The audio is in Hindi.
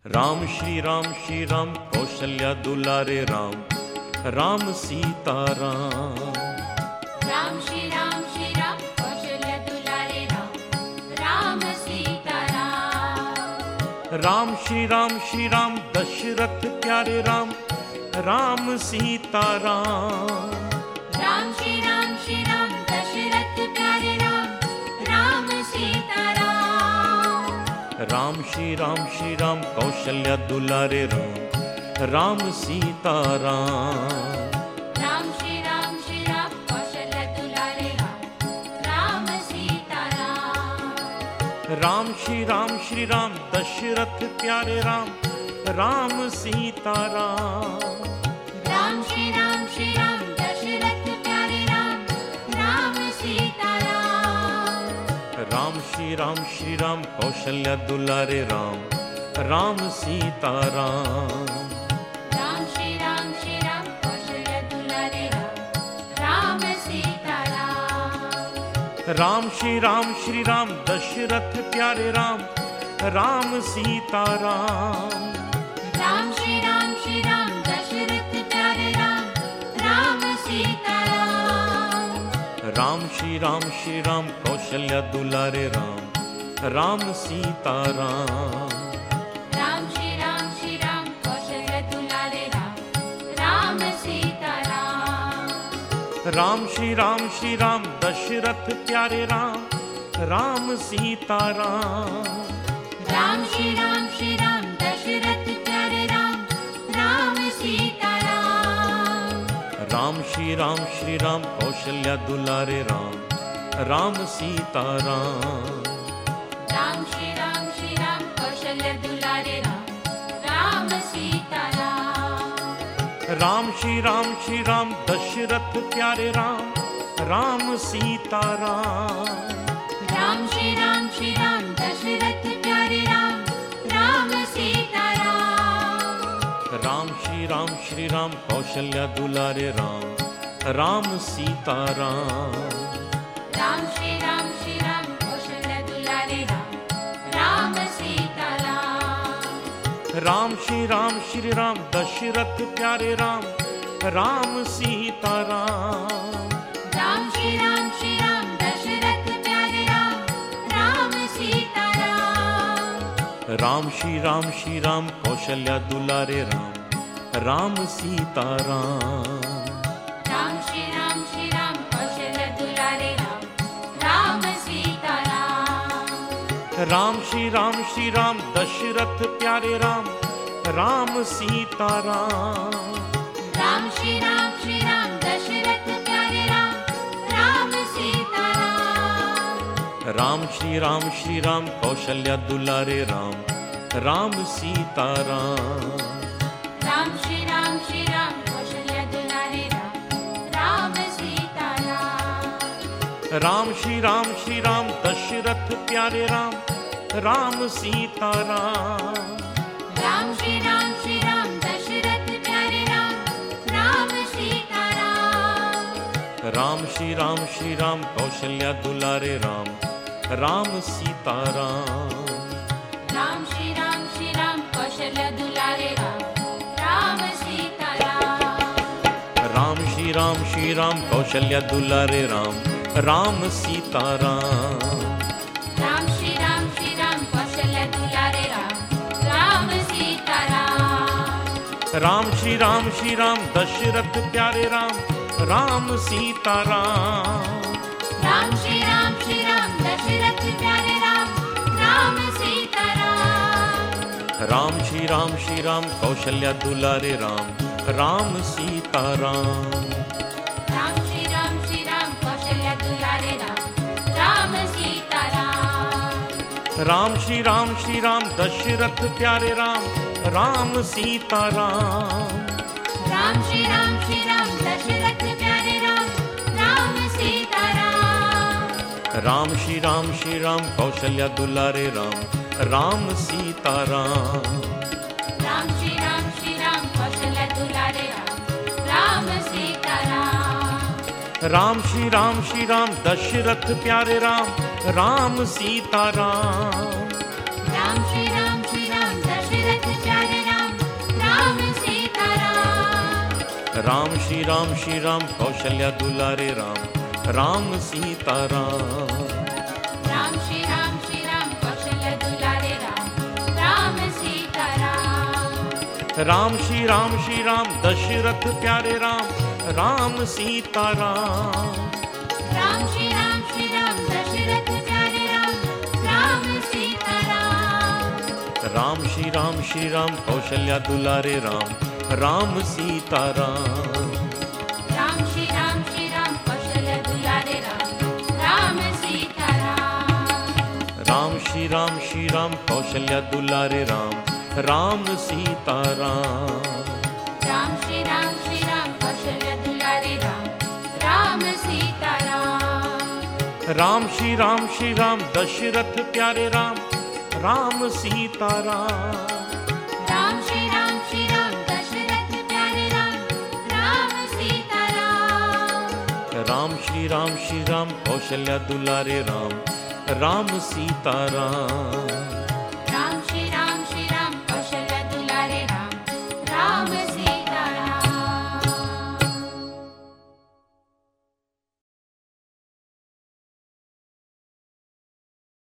राम श्री राम कौशल्या दुलारे राम, राम सीता राम। राम श्री राम कौशल्या दुलारे राम, राम सीता राम। राम श्री राम दशरथ प्यारे राम, राम सीता राम। राम श्री राम दशरथ प्यारे राम, राम सीता राम। राम श्री राम कौशल्या दुलारे राम, राम सीता राम। राम श्री राम कौशल्या दुलारे राम, राम सीता राम। राम श्री राम दशरथ प्यारे राम, राम सीता राम। राम श्री राम दशरथ प्यारे राम, राम सीता राम। राम श्री राम कौशल्या दुलारे राम, राम सीता राम। राम श्री राम कौशल्या दुलारे राम, राम सीता राम। राम श्री राम दशरथ प्यारे राम, राम सीता राम। राम श्री राम दशरथ प्यारे राम, राम सीता राम। राम श्री राम कौशल्या दुलारे राम, राम सीता राम। राम श्री राम कौशल्या दुलारे राम, राम सीता राम। राम श्री राम दशरथ प्यारे राम, राम सीता राम। राम श्री राम दशरथ प्यारे राम, राम सीता राम। राम श्री राम कौशल्या दुलारे राम, राम सीता राम। राम श्री राम कौशल्या दुलारे राम, राम सीता राम। राम श्री राम दशरथ प्यारे राम, राम सीता राम। राम श्री राम दशरथ प्यारे राम, राम सीता राम। राम श्री राम कौशल्या दुलारे राम, राम सीता राम। राम श्री राम कौशल्या दुलारे राम, राम सीता राम। राम श्री राम दशरथ प्यारे राम, राम सीता राम। राम श्री राम दशरथ प्यारे राम, राम सीता राम। राम श्री राम कौशल्या दुलारे राम, राम सीता राम। राम श्री राम कौशल्या दुलारे राम, राम सीता राम। राम श्री राम दशरथ प्यारे राम, राम सीता राम। राम श्री राम दशरथ प्यारे राम, राम सीता राम। राम श्री राम कौशल्या दुलारे राम, राम सीता राम। राम श्री राम कौशल्या दुलारे राम, राम सीता राम। राम श्री राम दशरथ प्यारे राम, राम सीता राम। राम श्री राम दशरथ प्यारे राम, राम सीता राम। राम श्री राम कौशल्या दुलारे राम, राम सीता राम। राम श्री राम कौशल्या दुलारे राम, राम सीता राम। राम श्री राम कौशल्या दुलारे राम, राम सीता राम। राम श्री राम कौशल्या दुलारे राम, राम सीता राम। राम श्री राम दशरथ प्यारे राम, राम सीता राम। राम श्री राम दशरथ प्यारे राम, राम सीता राम। राम श्री राम कौशल्या दुलारे राम, राम सीता राम। राम श्री राम कौशल्या दुलारे राम, राम सीता राम। राम श्री राम दशरथ प्यारे राम, राम सीता राम। राम श्री राम दशरथ प्यारे राम, राम सीता राम। राम श्री राम कौशल्या दुलारे राम, राम सीता राम। राम श्री राम कौशल्या दुलारे राम, राम सीता राम। राम श्री राम दशरथ प्यारे राम, राम सीता राम। राम श्री राम दशरथ श्री राम कौशल्या दुलारे राम, राम सीता राम। राम श्री राम कौशल्या दुलारे राम, राम सीता राम। राम श्री राम दशरथ प्यारे राम, राम सीता राम। राम श्री राम दशरथ प्यारे राम, राम सीता राम। राम श्री राम कौशल्या दुलारे राम, राम सीता राम। राम श्री राम कौशल्या दुलारे राम, राम सीता राम। राम श्री राम कौशल्या दुलारे राम, राम सीता राम। राम श्री राम कौशल्या दुलारे राम, राम सीता राम। राम श्री राम दशरथ प्यारे राम, राम सीता राम। राम श्री राम दशरथ प्यारे राम, राम सीता राम। राम श्री राम कौशल्या दुलारे राम, राम सीता राम।